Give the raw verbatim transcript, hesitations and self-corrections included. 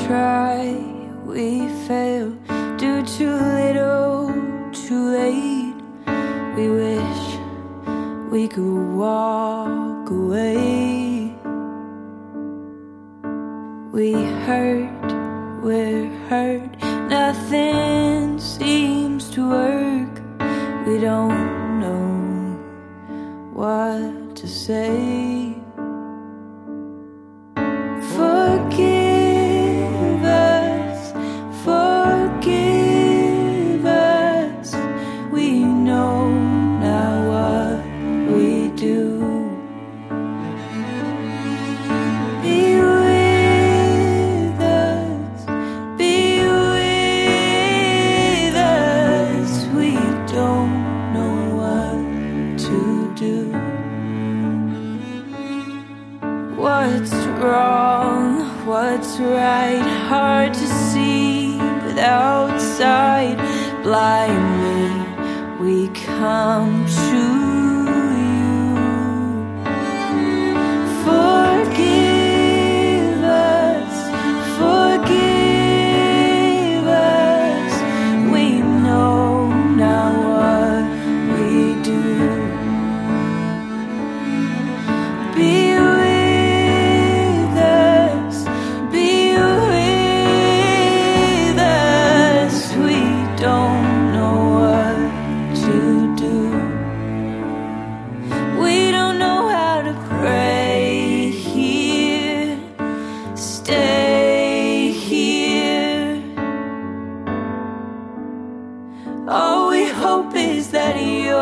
try, we fail. Do too little, too late. We wish we could walk away. We hurt, we're hurt. Nothing seems to work. We don't know what to say. Forgive us, forgive us. We know now what we do. Be with us, be with us. We don't know what to do. What's wrong? What's right? Hard to see without sight. Blindly we come to you. Forgive us, forgive us. We know now what we do. Be stay here. All we hope is that you